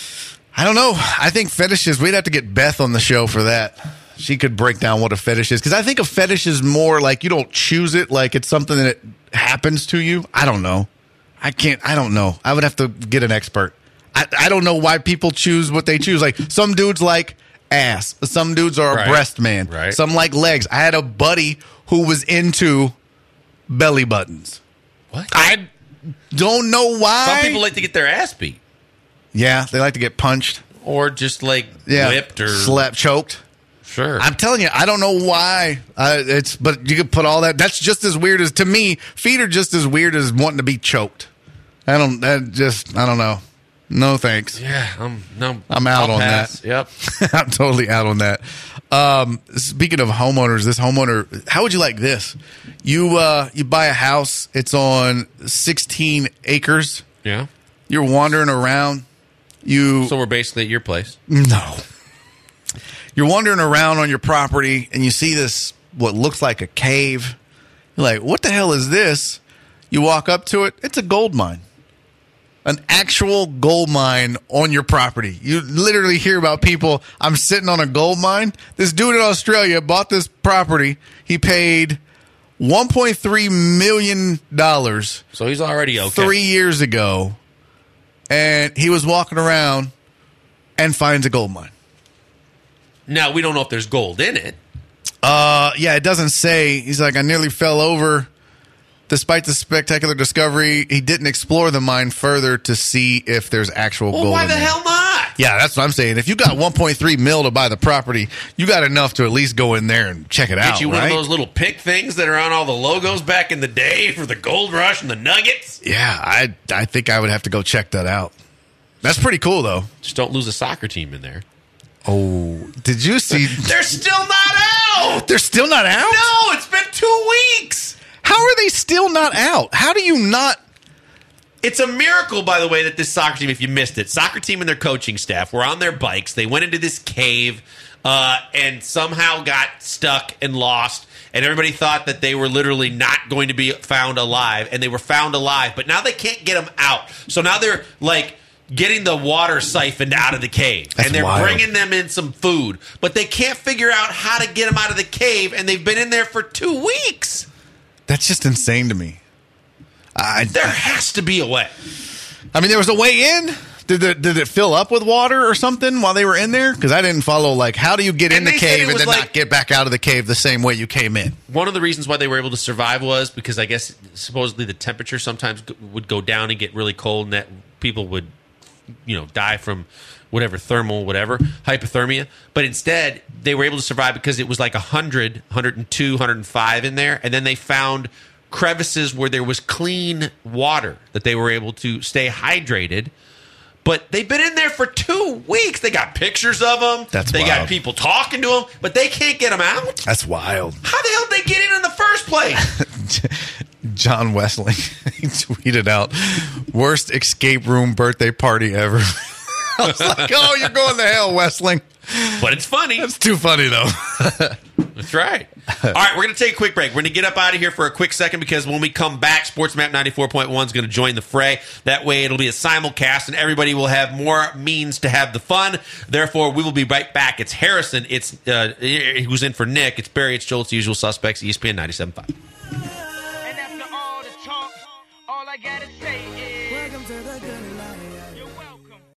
I don't know. I think fetishes, we'd have to get Beth on the show for that. She could break down what a fetish is. Because I think a fetish is more like you don't choose it, like it's something that happens to you. I don't know. I can't, I don't know. I would have to get an expert. I, I don't know why people choose what they choose. Like some dudes like ass. Some dudes are Right. a breast man. Right. Some like legs. I had a buddy who was into belly buttons. What? I don't know why. Some people like to get their ass beat yeah, they like to get punched. or just like Yeah. whipped or slapped, choked. Sure. I'm telling you, I don't know why. Uh, it's but you could put all that. That's just as weird as to me. Feet are just as weird as wanting to be choked. I don't. That just. I don't know. No thanks. Yeah, I'm no. I'm out I'll on pass. that. Yep. I'm totally out on that. Um, speaking of homeowners, this homeowner, how would you like this? You uh, you buy a house. It's on sixteen acres. Yeah. You're wandering around. You So we're basically at your place. no. You're wandering around on your property, and you see this what looks like a cave. You're like, what the hell is this? You walk up to it. It's a gold mine. An actual gold mine on your property. You literally hear about people, I'm sitting on a gold mine. This dude in Australia bought this property. He paid one point three million dollars So he's already okay. three years ago. And he was walking around and finds a gold mine. Now we don't know if there's gold in it. Uh, yeah, it doesn't say. He's like, I nearly fell over. Despite the spectacular discovery, he didn't explore the mine further to see if there's actual Well, gold. why in the there. hell not? Yeah, that's what I'm saying. If you got one point three mil to buy the property, you got enough to at least go in there and check it out. Get you right? one of those little pick things that are on all the logos back in the day for the gold rush and the nuggets. Yeah, I I think I would have to go check that out. That's pretty cool, though. Just don't lose a soccer team in there. Oh, did you see? They're still not out. They're still not out? No, it's been two weeks. How are they still not out? How do you not? It's a miracle, by the way, that this soccer team, if you missed it, soccer team and their coaching staff were on their bikes. They went into this cave uh, and somehow got stuck and lost. And everybody thought that they were literally not going to be found alive. And they were found alive. But now they can't get them out. So now they're like getting the water siphoned out of the cave. That's and they're wild. bringing them in some food. But they can't figure out how to get them out of the cave. And they've been in there for two weeks. That's just insane to me. I, There has to be a way. I mean, there was a way in. Did it, did it fill up with water or something while they were in there? Because I didn't follow, like, how do you get in And the they said it cave and was then like- not get back out of the cave the same way you came in? One of the reasons why they were able to survive was because I guess supposedly the temperature sometimes g- would go down and get really cold, and that people would, you know, die from whatever thermal, whatever hypothermia. But instead, they were able to survive because it was like one hundred, one oh two, one oh five in there, and then they found crevices where there was clean water that they were able to stay hydrated. But they've been in there for two weeks. They got pictures of them. That's they wild. got people talking to them, but they can't get them out. That's wild. How the hell did they get in in the first place? John Westling, he tweeted out, worst escape room birthday party ever. I was like, oh, you're going to hell, Westling. But it's funny. That's too funny, though. That's right. All right, we're going to take a quick break. We're going to get up out of here for a quick second because when we come back, Sports Map ninety-four point one is going to join the fray. That way it'll be a simulcast and everybody will have more means to have the fun. Therefore, we will be right back. It's Harrison. It's uh, who's in for Nick. It's Barry. It's Joel. It's the usual suspects. E S P N ninety-seven point five. And after all the talk, all I gotta say is